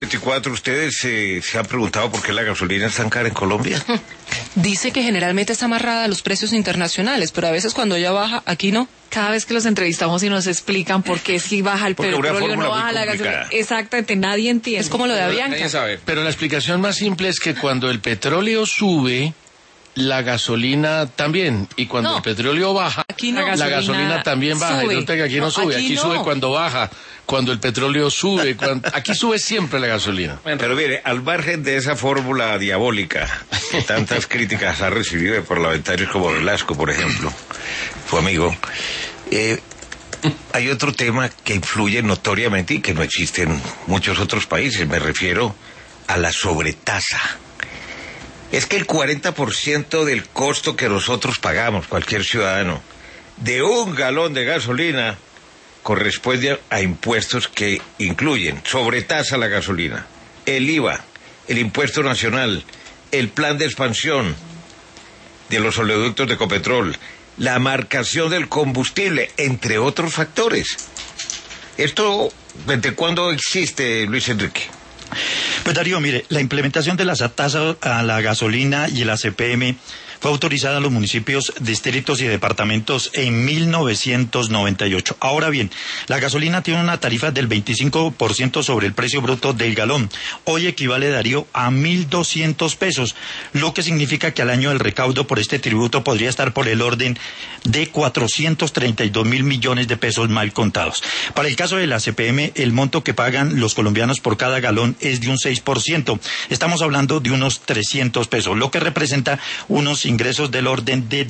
24, ¿ustedes se han preguntado por qué la gasolina es tan cara en Colombia? Dice que generalmente está amarrada a los precios internacionales, pero a veces cuando ella baja, aquí no. Cada vez que los entrevistamos y nos explican por qué si baja el petróleo, no baja la gasolina. Exactamente, nadie entiende. Es como lo de Avianca. Nadie sabe. Pero la explicación más simple es que cuando el petróleo sube, la gasolina también. Y cuando el petróleo baja, aquí no. la gasolina también baja. Sube. Y no que aquí no sube, aquí sube cuando baja. Cuando el petróleo sube, aquí sube siempre la gasolina. Pero mire, al margen de esa fórmula diabólica que tantas críticas ha recibido de parlamentarios como Velasco, por ejemplo, su amigo, hay otro tema que influye notoriamente y que no existe en muchos otros países. Me refiero a la sobretasa. Es que el 40% del costo que nosotros pagamos, cualquier ciudadano, de un galón de gasolina, corresponde a impuestos que incluyen sobretasa a la gasolina, el IVA, el impuesto nacional, el plan de expansión de los oleoductos de Ecopetrol, la marcación del combustible, entre otros factores. ¿Esto desde cuándo existe, Luis Enrique? Pues Darío, mire, la implementación de las tasas a la gasolina y la CPM fue autorizada a los municipios, distritos y departamentos en 1998. Ahora bien, la gasolina tiene una tarifa del 25% sobre el precio bruto del galón. Hoy equivale, Darío, a 1.200 pesos, lo que significa que al año el recaudo por este tributo podría estar por el orden de 432.000 millones de pesos mal contados. Para el caso de la CPM, el monto que pagan los colombianos por cada galón es de un 6%. Estamos hablando de unos 300 pesos, lo que representa unos ingresos del orden de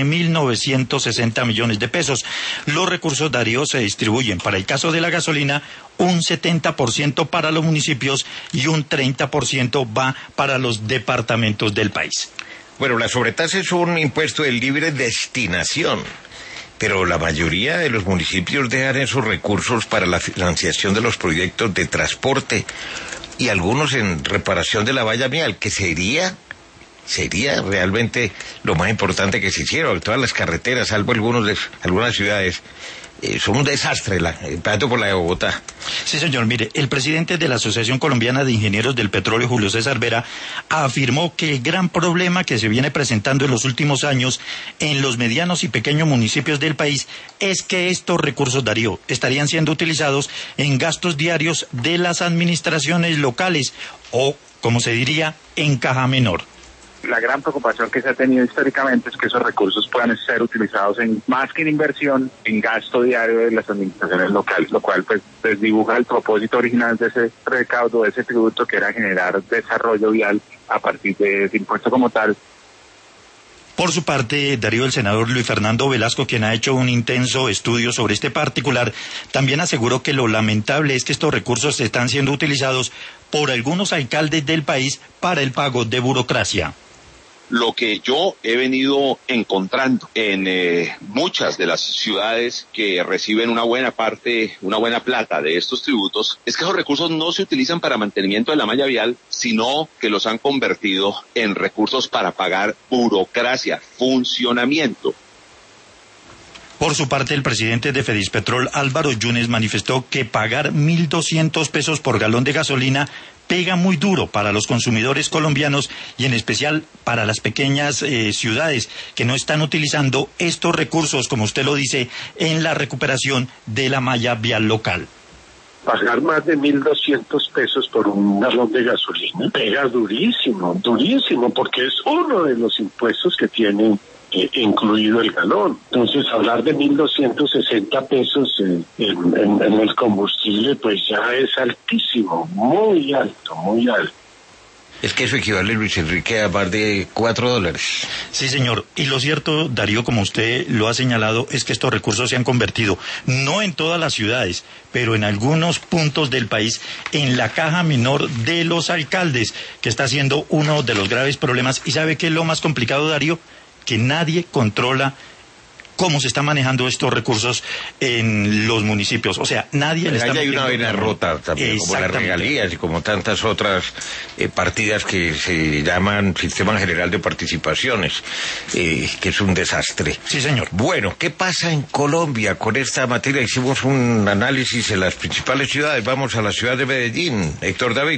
12.960 millones de pesos. Los recursos, Darío, se distribuyen para el caso de la gasolina un 70% para los municipios y un 30% va para los departamentos del país. Bueno, la sobretasa es un impuesto de libre destinación, pero la mayoría de los municipios dejan esos recursos para la financiación de los proyectos de transporte y algunos en reparación de la valla vial, que sería realmente lo más importante que se hicieron. Todas las carreteras, salvo algunas ciudades, son un desastre, empezando por la de Bogotá. Sí, señor, mire, el presidente de la Asociación Colombiana de Ingenieros del Petróleo, Julio César Vera, afirmó que el gran problema que se viene presentando en los últimos años en los medianos y pequeños municipios del país es que estos recursos, Darío, estarían siendo utilizados en gastos diarios de las administraciones locales o, como se diría, en caja menor. La gran preocupación que se ha tenido históricamente es que esos recursos puedan ser utilizados más que en inversión, en gasto diario de las administraciones locales, lo cual pues desdibuja el propósito original de ese recaudo, de ese tributo, que era generar desarrollo vial a partir de ese impuesto como tal. Por su parte, Darío, el senador Luis Fernando Velasco, quien ha hecho un intenso estudio sobre este particular, también aseguró que lo lamentable es que estos recursos están siendo utilizados por algunos alcaldes del país para el pago de burocracia. Lo que yo he venido encontrando en muchas de las ciudades que reciben una buena plata de estos tributos, es que esos recursos no se utilizan para mantenimiento de la malla vial, sino que los han convertido en recursos para pagar burocracia, funcionamiento. Por su parte, el presidente de Fedispetrol, Álvaro Yunes, manifestó que pagar 1.200 pesos por galón de gasolina pega muy duro para los consumidores colombianos y en especial para las pequeñas ciudades que no están utilizando estos recursos, como usted lo dice, en la recuperación de la malla vial local. Pagar más de 1.200 pesos por un galón de gasolina pega durísimo, porque es uno de los impuestos que tiene incluido el galón. Entonces, hablar de 1.260 pesos en el combustible, pues ya es altísimo, muy alto, muy alto. Es que eso equivale, Luis Enrique, a más de $4. Sí, señor. Y lo cierto, Darío, como usted lo ha señalado, es que estos recursos se han convertido, no en todas las ciudades, pero en algunos puntos del país, en la caja menor de los alcaldes, que está siendo uno de los graves problemas. ¿Y sabe qué es lo más complicado, Darío? Que nadie controla cómo se están manejando estos recursos en los municipios. O sea, nadie le está hay una vaina rota también, como las regalías y como tantas otras partidas que se llaman Sistema General de Participaciones, que es un desastre. Sí, señor. Bueno, ¿qué pasa en Colombia con esta materia? Hicimos un análisis en las principales ciudades. Vamos a la ciudad de Medellín. Héctor David.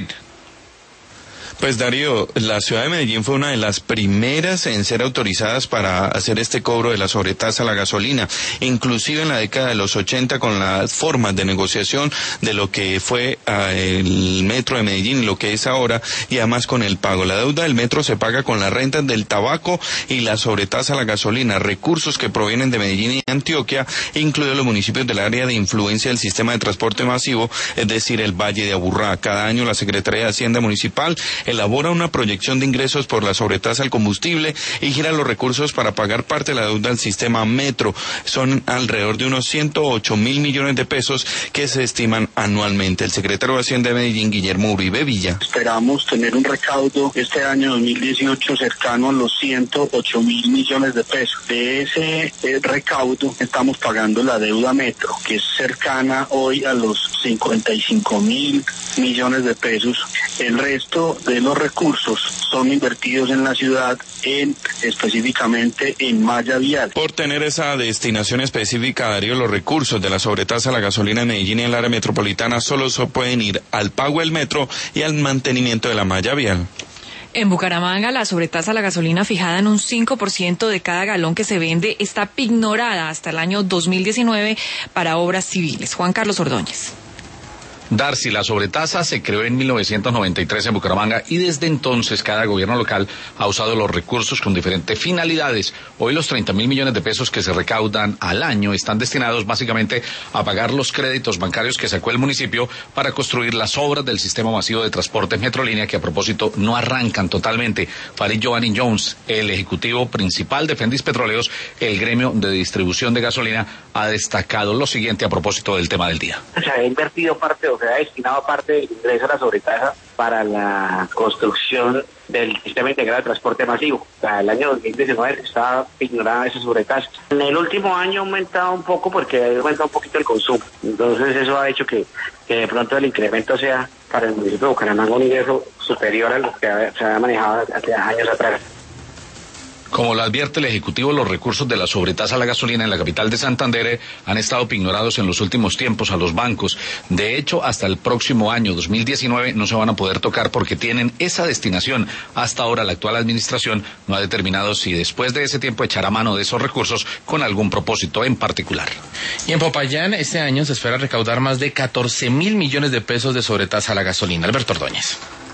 Pues Darío, la ciudad de Medellín fue una de las primeras en ser autorizadas para hacer este cobro de la sobretasa a la gasolina, inclusive en la década de los 80 con las formas de negociación de lo que fue el metro de Medellín y lo que es ahora, y además con el pago. La deuda del metro se paga con las rentas del tabaco y la sobretasa a la gasolina, recursos que provienen de Medellín y Antioquia, incluidos los municipios del área de influencia del sistema de transporte masivo, es decir, el Valle de Aburrá. Cada año la Secretaría de Hacienda Municipal elabora una proyección de ingresos por la sobretasa al combustible y gira los recursos para pagar parte de la deuda del sistema metro. Son alrededor de unos 108.000 millones de pesos que se estiman anualmente. El secretario de Hacienda de Medellín, Guillermo Uribe Villa. Esperamos tener un recaudo este año 2018 cercano a los 108.000 millones de pesos. De ese recaudo estamos pagando la deuda metro, que es cercana hoy a los 55.000 millones de pesos. El resto de los recursos son invertidos en la ciudad, específicamente en malla vial. Por tener esa destinación específica, Darío, los recursos de la sobretasa a la gasolina en Medellín y en el área metropolitana solo se pueden ir al pago del metro y al mantenimiento de la malla vial. En Bucaramanga, la sobretasa a la gasolina fijada en un 5% de cada galón que se vende está pignorada hasta el año 2019 para obras civiles. Juan Carlos Ordóñez. Darcy, la sobretasa se creó en 1993 en Bucaramanga y desde entonces cada gobierno local ha usado los recursos con diferentes finalidades. Hoy los 30.000 millones de pesos que se recaudan al año están destinados básicamente a pagar los créditos bancarios que sacó el municipio para construir las obras del sistema masivo de transporte Metrolínea, que a propósito no arrancan totalmente. Farid Giovanni Jones, el ejecutivo principal de Fendis Petroleos, el gremio de distribución de gasolina, ha destacado lo siguiente a propósito del tema del día. Se ha invertido se ha destinado parte del ingreso a la sobretasa para la construcción del sistema integrado de transporte masivo. Para el año 2019 estaba ignorada esa sobretasa. En el último año ha aumentado un poco porque ha aumentado un poquito el consumo. Entonces eso ha hecho que de pronto el incremento sea para el municipio de Bucaramanga un ingreso superior a lo que se había manejado hace años atrás. Como lo advierte el Ejecutivo, los recursos de la sobretasa a la gasolina en la capital de Santander han estado pignorados en los últimos tiempos a los bancos. De hecho, hasta el próximo año 2019 no se van a poder tocar porque tienen esa destinación. Hasta ahora la actual administración no ha determinado si después de ese tiempo echará mano de esos recursos con algún propósito en particular. Y en Popayán este año se espera recaudar más de 14.000 millones de pesos de sobretasa a la gasolina. Alberto Ordóñez.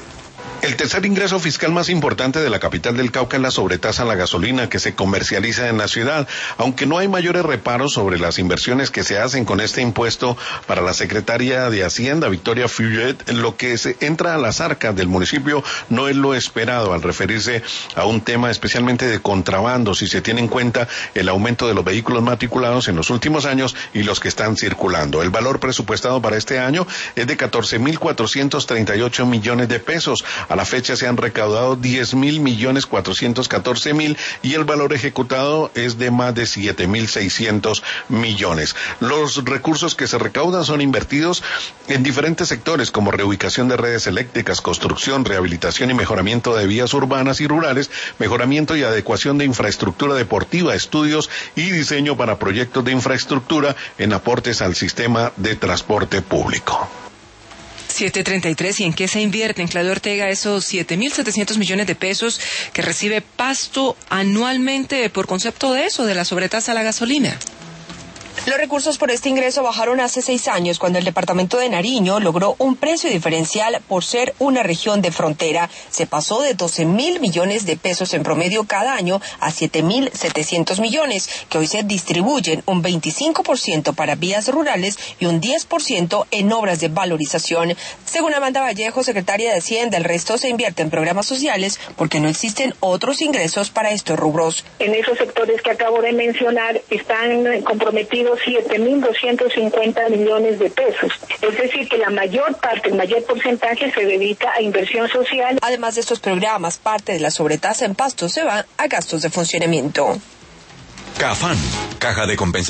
El tercer ingreso fiscal más importante de la capital del Cauca es la sobretasa a la gasolina que se comercializa en la ciudad. Aunque no hay mayores reparos sobre las inversiones que se hacen con este impuesto, para la secretaria de Hacienda, Victoria Fuyet, lo que se entra a las arcas del municipio no es lo esperado al referirse a un tema especialmente de contrabando, si se tiene en cuenta el aumento de los vehículos matriculados en los últimos años y los que están circulando. El valor presupuestado para este año es de 14.438 millones de pesos. A la fecha se han recaudado 10.414.000 y el valor ejecutado es de más de 7.600 millones. Los recursos que se recaudan son invertidos en diferentes sectores como reubicación de redes eléctricas, construcción, rehabilitación y mejoramiento de vías urbanas y rurales, mejoramiento y adecuación de infraestructura deportiva, estudios y diseño para proyectos de infraestructura en aportes al sistema de transporte público. 7:33, ¿y en qué se invierten, Claudio Ortega, esos 7.700 millones de pesos que recibe Pasto anualmente por concepto de eso, de la sobretasa a la gasolina? Los recursos por este ingreso bajaron hace 6 años, cuando el departamento de Nariño logró un precio diferencial por ser una región de frontera. Se pasó de 12.000 millones de pesos en promedio cada año a 7.700 millones, que hoy se distribuyen un 25% para vías rurales y un 10% en obras de valorización. Según Amanda Vallejo, secretaria de Hacienda, el resto se invierte en programas sociales porque no existen otros ingresos para estos rubros. En esos sectores que acabo de mencionar están comprometidos 7.250 millones de pesos. Es decir, que la mayor parte, el mayor porcentaje se dedica a inversión social. Además de estos programas, parte de la sobretasa en Pasto se va a gastos de funcionamiento. CAFAN, Caja de Compensación.